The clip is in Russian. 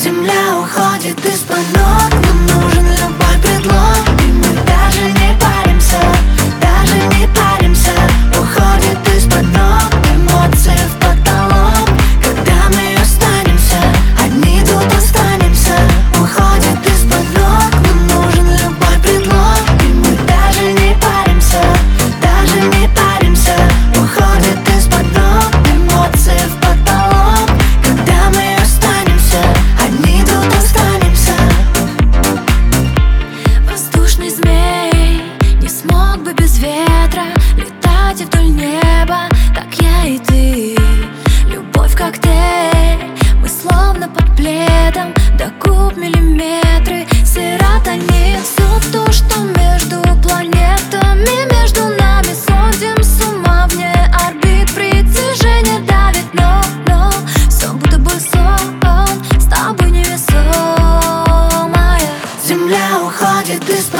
Земля уходит из-под ног, нам нужен любой предлог, и мы даже не паримся, даже не паримся. Уходит из-под ног, эмоции в потолок. Когда мы останемся, одни тут останемся. Уходит из-под ног, нам нужен любой предлог, и мы даже не паримся, даже не паримся. Уходит из-под ног, эмоции в потолок. Когда мы останемся, одни тут останемся. Воздушный змей не смог бы без ветра летать вдоль неба, как я и ты. Любовь коктейль, мы словно под пледом, до губ миллиметры. Серотонин, все то, что между планетами, между нами сходим с ума вне орбит. Притяжение давит, но все будто бы сон, с тобой невесомая. Земля уходит из-под